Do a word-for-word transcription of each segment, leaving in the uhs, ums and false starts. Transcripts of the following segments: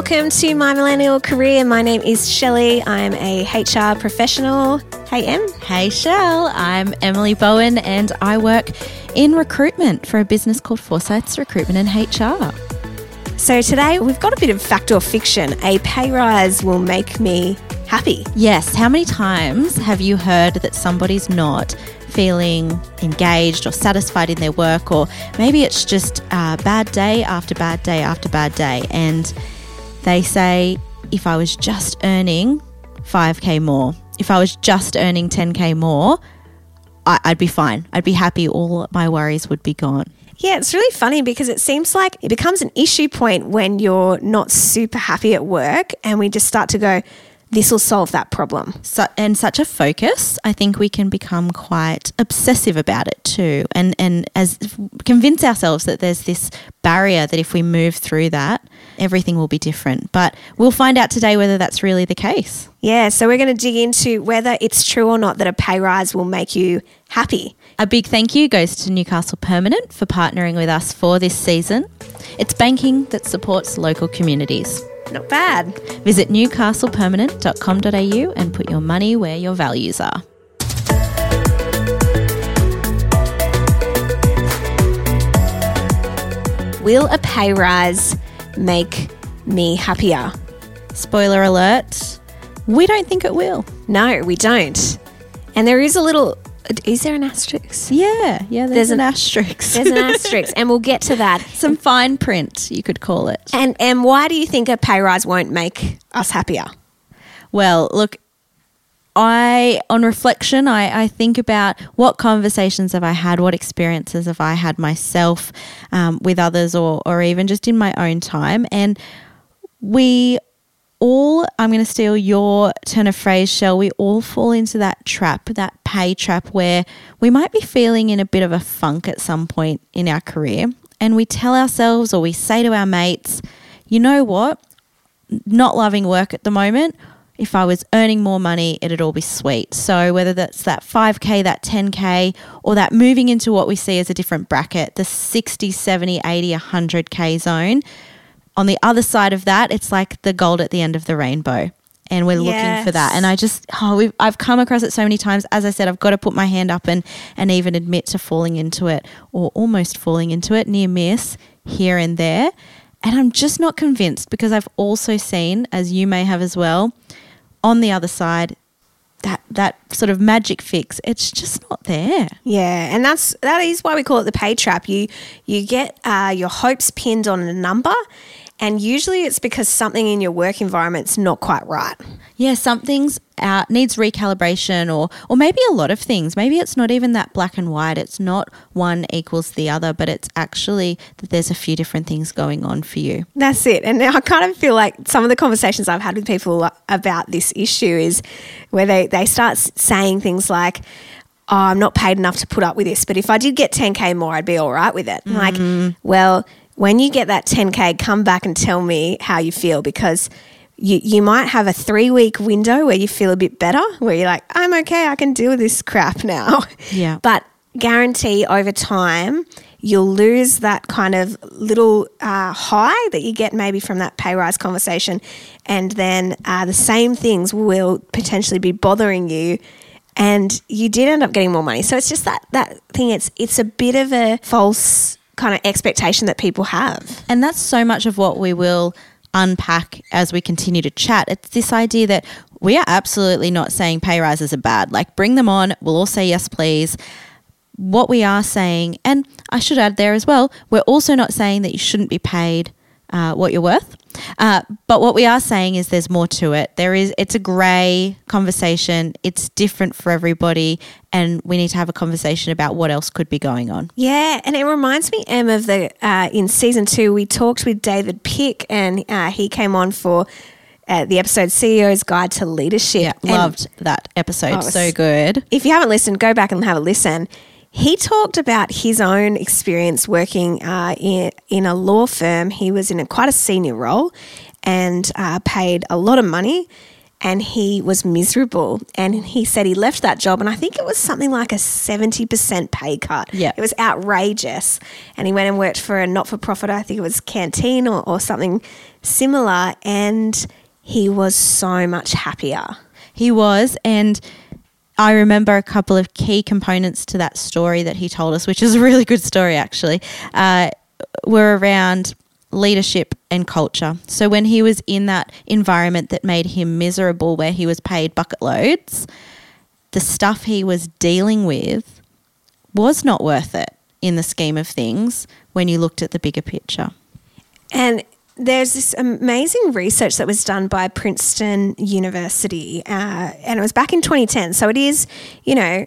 welcome to My Millennial Career. My name is Shelley. I'm a H R professional. Hey, Em. Hey, Shell. I'm Emily Bowen and I work in recruitment for a business called Forsyths Recruitment and H R. So today we've got a bit of fact or fiction. A pay rise will make me happy. Yes. How many times have you heard that somebody's not feeling engaged or satisfied in their work, or maybe it's just a bad day after bad day after bad day, and they say, if I was just earning five K more, if I was just earning ten K more, I- I'd be fine. I'd be happy. All my worries would be gone. Yeah, it's really funny because it seems like it becomes an issue point when you're not super happy at work and we just start to go, this will solve that problem. So, and such a focus, I think we can become quite obsessive about it too, and and as convince ourselves that there's this barrier that if we move through that, everything will be different. But we'll find out today whether that's really the case. Yeah, so we're going to dig into whether it's true or not that a pay rise will make you happy. A big thank you goes to Newcastle Permanent for partnering with us for this season. It's banking that supports local communities. Not bad. Visit newcastle permanent dot com dot a u and put your money where your values are. Will a pay rise make me happier? Spoiler alert, we don't think it will. No, we don't. And there is a little... Is there an asterisk? Yeah, yeah, there's, There's an, an- asterisk. There's an asterisk, and we'll get to that. Some fine print, you could call it. And and why do you think a pay rise won't make us happier? Well, look, I, on reflection, I, I think about what conversations have I had, what experiences have I had myself um, with others, or, or even just in my own time. And we all, I'm going to steal your turn of phrase, Shell, we all fall into that trap, that pay trap, where we might be feeling in a bit of a funk at some point in our career, and we tell ourselves, or we say to our mates, you know what, not loving work at the moment, if I was earning more money, it'd all be sweet. So whether that's that five K, that ten K, or that moving into what we see as a different bracket, the sixty, seventy, eighty, one hundred K zone, on the other side of that, it's like the gold at the end of the rainbow, and we're Yes. looking for that. And I just, oh, we've, I've come across it so many times. As I said, I've got to put my hand up and, and even admit to falling into it, or almost falling into it, near miss here and there. And I'm just not convinced, because I've also seen, as you may have as well, on the other side, that that sort of magic fix, it's just not there. Yeah, and that's that is why we call it the pay trap. You you get uh, your hopes pinned on a number, and usually it's because something in your work environment's not quite right. Yeah, something's out, needs recalibration, or or maybe a lot of things. Maybe it's not even that black and white. It's not one equals the other, but it's actually that there's a few different things going on for you. That's it. And I kind of feel like some of the conversations I've had with people about this issue is where they, they start saying things like, oh, I'm not paid enough to put up with this, but if I did get ten K more, I'd be all right with it. Mm-hmm. Like, well, when you get that ten K, come back and tell me how you feel, because you, you might have a three-week window where you feel a bit better, where you're like, I'm okay, I can deal with this crap now. Yeah. But guarantee over time you'll lose that kind of little uh, high that you get maybe from that pay rise conversation, and then uh, the same things will potentially be bothering you, and you did end up getting more money. So it's just that that thing. It's it's a bit of a false kind of expectation that people have. And that's so much of what we will unpack as we continue to chat. It's this idea that we are absolutely not saying pay rises are bad. Like, bring them on. We'll all say yes, please. What we are saying, and I should add there as well, we're also not saying that you shouldn't be paid uh, what you're worth. Uh, but what we are saying is there's more to it. There is, it's a grey conversation. It's different for everybody, and we need to have a conversation about what else could be going on. Yeah, and it reminds me, Em, of the uh, in season two we talked with David Pick, and uh, he came on for uh, the episode C E O's Guide to Leadership. Yeah, And loved that episode. Oh, So good. if you haven't listened, go back and have a listen. He talked about his own experience working uh, in, in a law firm. He was in a, quite a senior role and uh, paid a lot of money. and he was miserable. And he said he left that job, and I think it was something like a seventy percent pay cut. Yeah. It was outrageous. And he went and worked for a not-for-profit, I think it was Canteen or, or something similar, and he was so much happier. He was, and I remember a couple of key components to that story that he told us, which is a really good story actually, uh, were around leadership and culture. So when he was in that environment that made him miserable, where he was paid bucket loads, the stuff he was dealing with was not worth it in the scheme of things when you looked at the bigger picture. And there's this amazing research that was done by Princeton University, uh, and it was back in twenty ten. So it is, you know,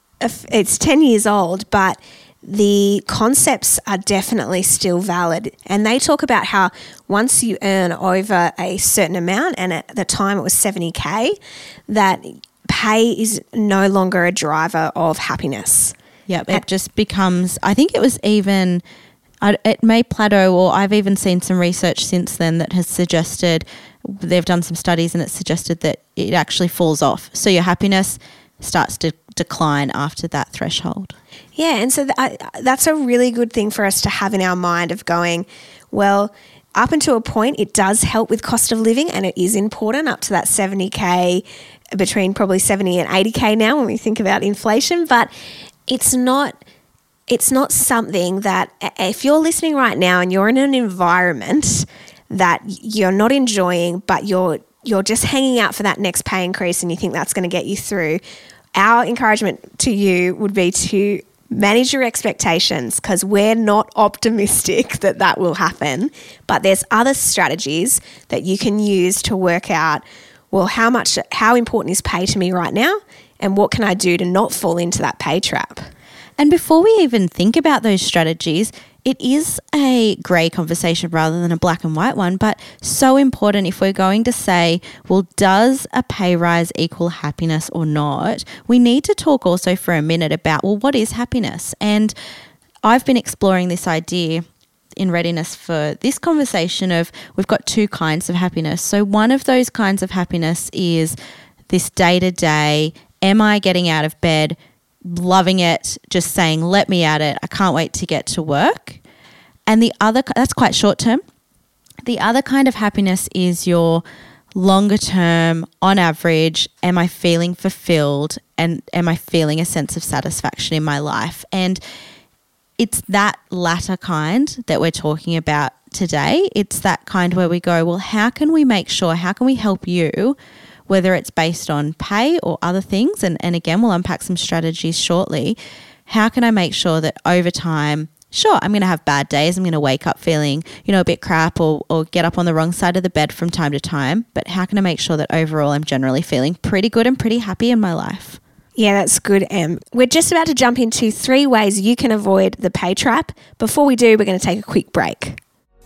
it's ten years old, but the concepts are definitely still valid. And they talk about how once you earn over a certain amount, and at the time it was seventy K, that pay is no longer a driver of happiness. Yep, it just becomes, I think it was even, it may plateau, or I've even seen some research since then that has suggested, they've done some studies and it's suggested that it actually falls off. So your happiness starts to decline after that threshold. Yeah, and so th- I, that's a really good thing for us to have in our mind of going, well, up until a point, it does help with cost of living, and it is important up to that seventy K, between probably seventy and eighty K now when we think about inflation, but it's not it's not something that, if you're listening right now and you're in an environment that you're not enjoying, but you're you're just hanging out for that next pay increase and you think that's going to get you through, our encouragement to you would be to manage your expectations, because we're not optimistic that that will happen. But there's other strategies that you can use to work out, well, how much, how important is pay to me right now, and what can I do to not fall into that pay trap? And before we even think about those strategies, it is a grey conversation rather than a black and white one, but so important if we're going to say, well, does a pay rise equal happiness or not? We need to talk also for a minute about, well, what is happiness? And I've been exploring this idea in readiness for this conversation of, we've got two kinds of happiness. So one of those kinds of happiness is this day-to-day, am I getting out of bed, loving it, just saying, let me at it, I can't wait to get to work. And the other, that's quite short term. The other kind of happiness is your longer term, on average, am I feeling fulfilled and am I feeling a sense of satisfaction in my life? And it's that latter kind that we're talking about today. It's that kind where we go, well, how can we make sure, how can we help you, whether it's based on pay or other things, and, and again, we'll unpack some strategies shortly. How can I make sure that over time, sure, I'm going to have bad days, I'm going to wake up feeling, you know, a bit crap, or, or get up on the wrong side of the bed from time to time, but how can I make sure that overall I'm generally feeling pretty good and pretty happy in my life? Yeah, that's good, Em. We're just about to jump into three ways you can avoid the pay trap. Before we do, we're going to take a quick break.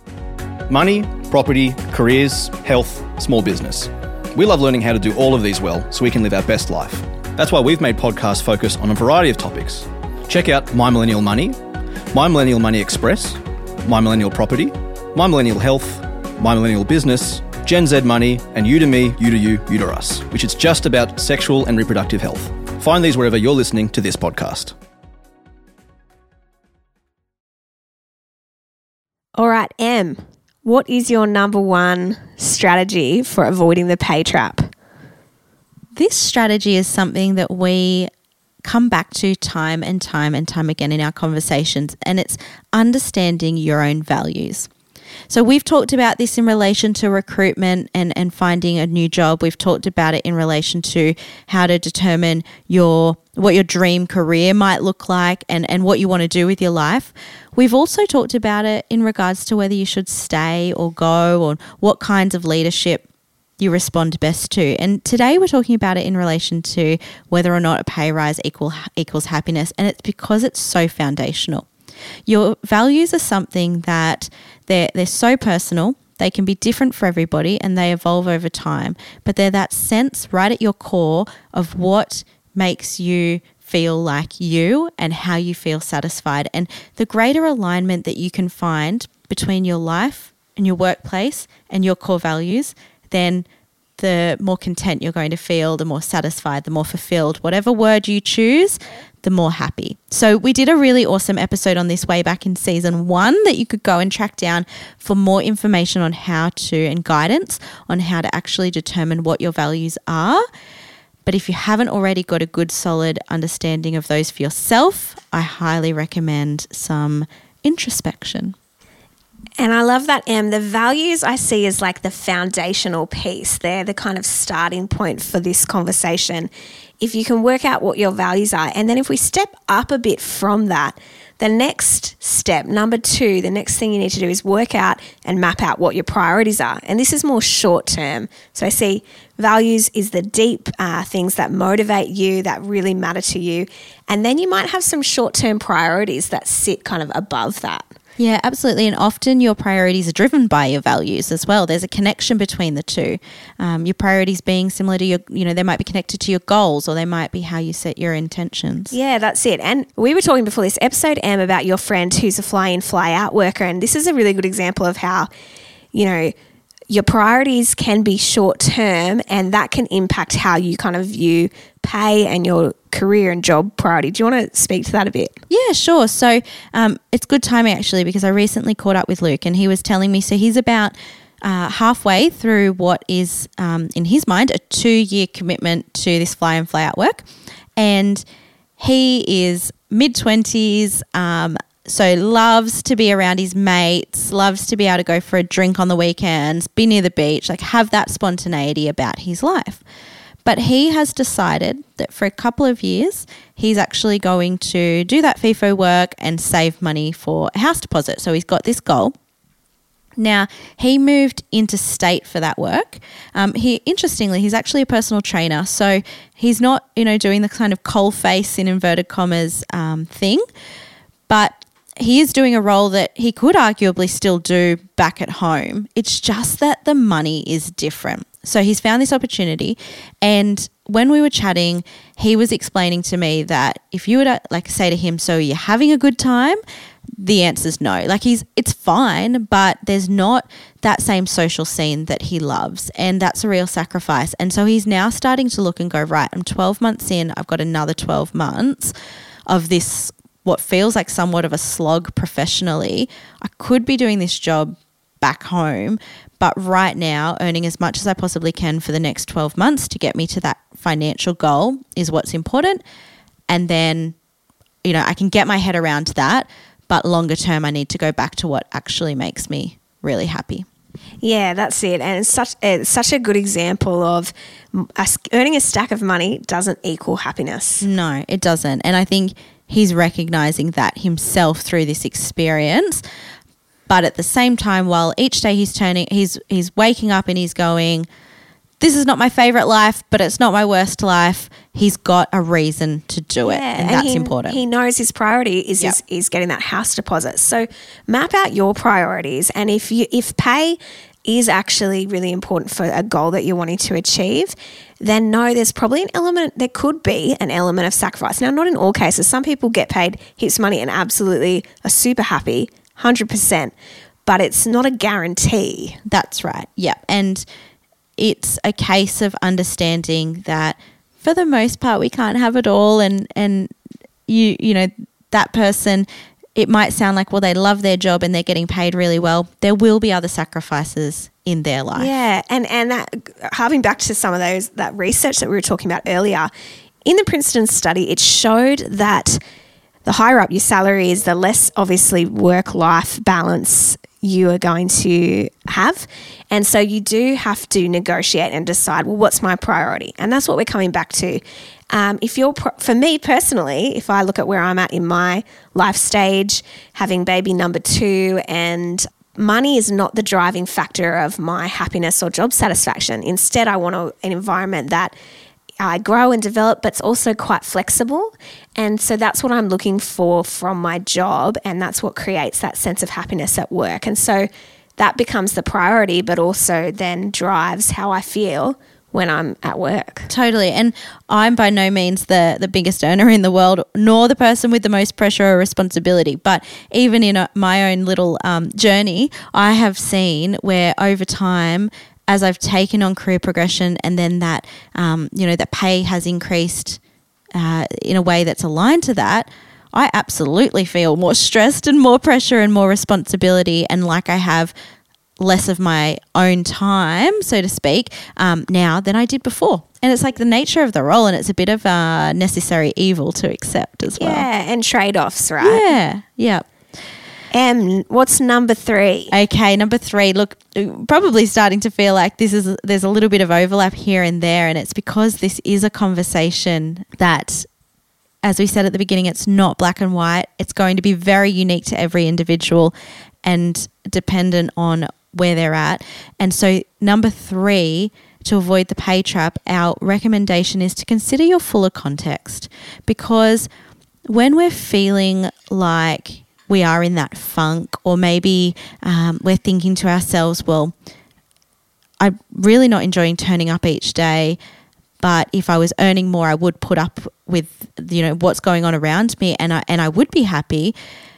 Money, property, careers, health, small business. We love learning how to do all of these well so we can live our best life. That's why we've made podcasts focus on a variety of topics. Check out My Millennial Money, My Millennial Money Express, My Millennial Property, My Millennial Health, My Millennial Business, Gen Z Money, and You to Me, You to You, You to Us, which is just about sexual and reproductive health. Find these wherever you're listening to this podcast. All right, Em, what is your number one strategy for avoiding the pay trap? This strategy is something that we come back to time and time and time again in our conversations, and it's understanding your own values. So we've talked about this in relation to recruitment and, and finding a new job. We've talked about it in relation to how to determine your what your dream career might look like and, and what you want to do with your life. We've also talked about it in regards to whether you should stay or go, or what kinds of leadership you respond best to. And today we're talking about it in relation to whether or not a pay rise equal, equals happiness. And it's because it's so foundational. Your values are something that they're, they're so personal. They can be different for everybody and they evolve over time. But they're that sense right at your core of what makes you feel like you and how you feel satisfied. And the greater alignment that you can find between your life and your workplace and your core values, then the more content you're going to feel, the more satisfied, the more fulfilled. Whatever word you choose, the more happy. So we did a really awesome episode on this way back in season one that you could go and track down for more information on how to and guidance on how to actually determine what your values are. But if you haven't already got a good solid understanding of those for yourself, I highly recommend some introspection. And I love that, Em. The values I see as like the foundational piece. They're the kind of starting point for this conversation. If you can work out what your values are, and then if we step up a bit from that, the next step, number two, the next thing you need to do is work out and map out what your priorities are. And this is more short term. So I see values is the deep uh, things that motivate you, that really matter to you. And then you might have some short term priorities that sit kind of above that. Yeah, absolutely. And often your priorities are driven by your values as well. There's a connection between the two. Um, your priorities being similar to your, you know, they might be connected to your goals, or they might be how you set your intentions. Yeah, that's it. And we were talking before this episode, Em, about your friend who's a fly in, fly out worker. And this is a really good example of how, you know, your priorities can be short term, and that can impact how you kind of view pay and your career and job priority. Do you want to speak to that a bit? Yeah, sure. So um, it's good timing actually, because I recently caught up with Luke and he was telling me, so he's about uh, halfway through what is um, in his mind a two-year commitment to this fly in, fly out work. And he is mid-twenties, um, so loves to be around his mates, loves to be able to go for a drink on the weekends, be near the beach, like have that spontaneity about his life. But he has decided that for a couple of years, he's actually going to do that FIFO work and save money for a house deposit. So he's got this goal. Now, he moved interstate for that work. Um, he, interestingly, he's actually a personal trainer. So he's not, you know, doing the kind of coal face in inverted commas um, thing, but he is doing a role that he could arguably still do back at home. It's just that the money is different. So he's found this opportunity, and when we were chatting, he was explaining to me that if you were to like say to him, so you're having a good time? The answer's no. Like he's, it's fine, but there's not that same social scene that he loves, and that's a real sacrifice. And so he's now starting to look and go, right, I'm twelve months in, I've got another twelve months of this, what feels like somewhat of a slog professionally. I could be doing this job back home, but right now earning as much as I possibly can for the next twelve months to get me to that financial goal is what's important. And then, you know, I can get my head around that, but longer term I need to go back to what actually makes me really happy. Yeah, that's it. And it's such, it's such a good example of us earning a stack of money doesn't equal happiness. No, it doesn't. And I think he's recognizing that himself through this experience. But at the same time, while each day he's turning, he's he's waking up and he's going, this is not my favorite life, but it's not my worst life. He's got a reason to do it, yeah, and, and that's he, important. He knows his priority is, Yep. is is getting that house deposit. So map out your priorities, and if you if pay is actually really important for a goal that you're wanting to achieve, then no, there's probably an element, there could be an element of sacrifice. Now, not in all cases. Some people get paid heaps of money and absolutely are super happy, one hundred percent, but it's not a guarantee. That's right. Yeah. And it's a case of understanding that for the most part we can't have it all, and and you you know that person, it might sound like, well, they love their job and they're getting paid really well. There will be other sacrifices in their life. Yeah, and and that, harving back to some of those that research that we were talking about earlier, in the Princeton study, it showed that the higher up your salary is, the less obviously work-life balance you are going to have. And so you do have to negotiate and decide, well, what's my priority? And that's what we're coming back to. Um, if you're, for me personally, if I look at where I'm at in my life stage, having baby number two, and money is not the driving factor of my happiness or job satisfaction. Instead, I want a, an environment that I grow and develop, but it's also quite flexible. And so that's what I'm looking for from my job, and that's what creates that sense of happiness at work. And so that becomes the priority, but also then drives how I feel when I'm at work. Totally. And I'm by no means the, the biggest earner in the world, nor the person with the most pressure or responsibility. But even in a, my own little um, journey, I have seen where over time as I've taken on career progression and then that, um, you know, that pay has increased uh, in a way that's aligned to that, I absolutely feel more stressed and more pressure and more responsibility, and like I have less of my own time, so to speak, um, now than I did before. And it's like the nature of the role, and it's a bit of a necessary evil to accept as well. Yeah, and trade-offs, right? Yeah, yeah. Em, what's number three? Okay, number three. Look, probably starting to feel like this is there's a little bit of overlap here and there, and it's because this is a conversation that, as we said at the beginning, it's not black and white. It's going to be very unique to every individual and dependent on where they're at. And so number three, to avoid the pay trap, our recommendation is to consider your fuller context, because when we're feeling like we are in that funk, or maybe um, we're thinking to ourselves, well, I'm really not enjoying turning up each day, but if I was earning more, I would put up with, you know, what's going on around me, and I, and I would be happy.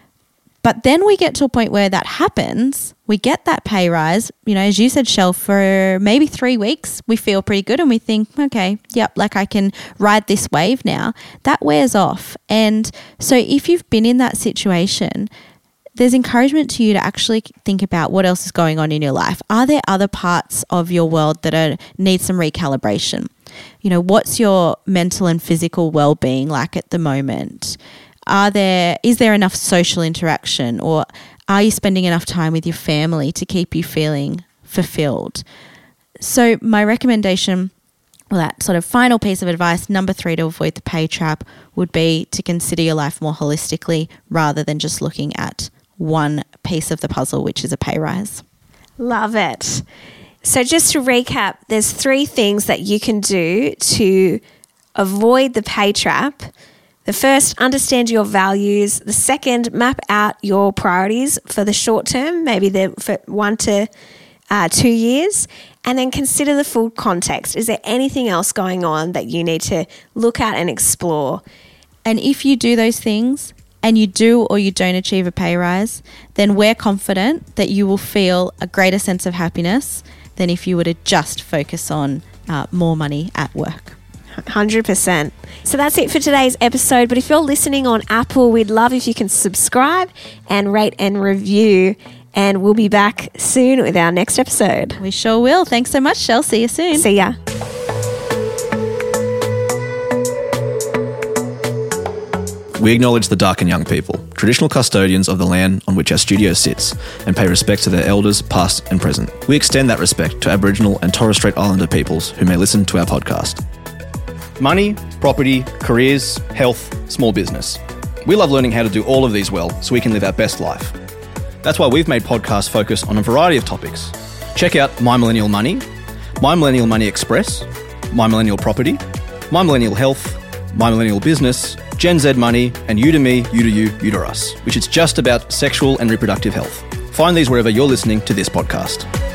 But then we get to a point where that happens, we get that pay rise, you know, as you said, Shell, for maybe three weeks, we feel pretty good and we think, okay, yep, like I can ride this wave now. That wears off. And so if you've been in that situation, there's encouragement to you to actually think about what else is going on in your life. Are there other parts of your world that are need some recalibration? You know, what's your mental and physical well-being like at the moment? Are there, is there enough social interaction, or are you spending enough time with your family to keep you feeling fulfilled? So my recommendation, well, that sort of final piece of advice, number three, to avoid the pay trap, would be to consider your life more holistically rather than just looking at one piece of the puzzle, which is a pay rise. Love it. So just to recap, there's three things that you can do to avoid the pay trap. The first, understand your values. The second, map out your priorities for the short term, maybe the for one to uh, two years, and then consider the full context. Is there anything else going on that you need to look at and explore? And if you do those things and you do or you don't achieve a pay rise, then we're confident that you will feel a greater sense of happiness than if you were to just focus on uh, more money at work. one hundred percent. So that's it for today's episode. But if you're listening on Apple, we'd love if you can subscribe and rate and review. And we'll be back soon with our next episode. We sure will. Thanks so much, Shell. See you soon. See ya. We acknowledge the Darkin Young people, traditional custodians of the land on which our studio sits, and pay respect to their elders, past and present. We extend that respect to Aboriginal and Torres Strait Islander peoples who may listen to our podcast. Money, property, careers, health, small business. We love learning how to do all of these well so we can live our best life. That's why we've made podcasts focus on a variety of topics. Check out My Millennial Money, My Millennial Money Express, My Millennial Property, My Millennial Health, My Millennial Business, Gen Z Money, and You to Me, You to You, You to Us, which is just about sexual and reproductive health. Find these wherever you're listening to this podcast.